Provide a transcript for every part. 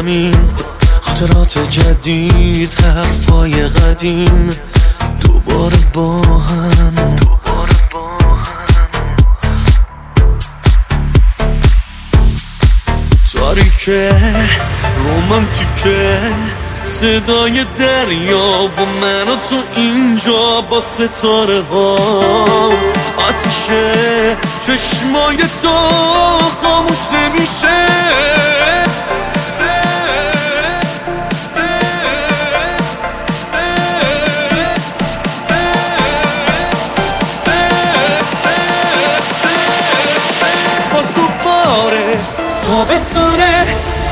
زمین، خاطرات جدید، حرفای قدیم، دوباره با هم. تاریکه رومانتیکه، صدای دریا و من و تو اینجا با ستاره ها. آتیشه چشمای تو خاموش نمیشه. باز دوباره تابستونه.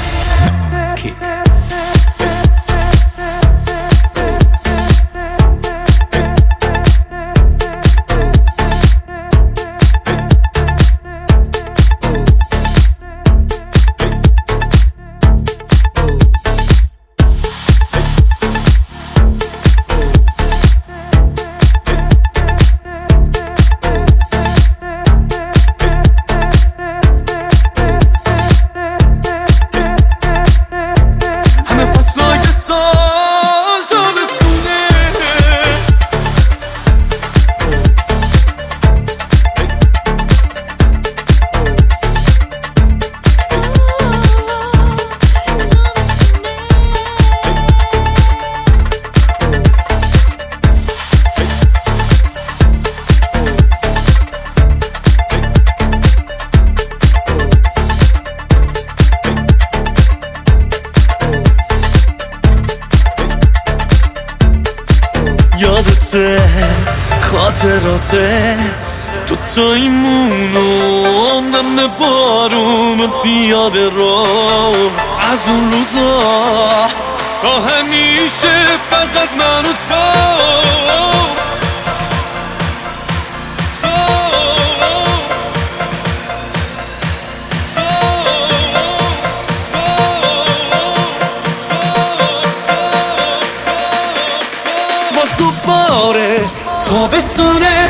یادته خاطراته دوتاییمون و نم بارون پیاده رو، از اون روزا تا همیشه فقط من و تو. دوباره تابستونه.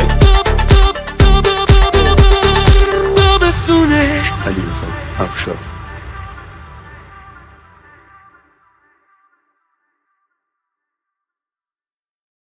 علی رضا افشار.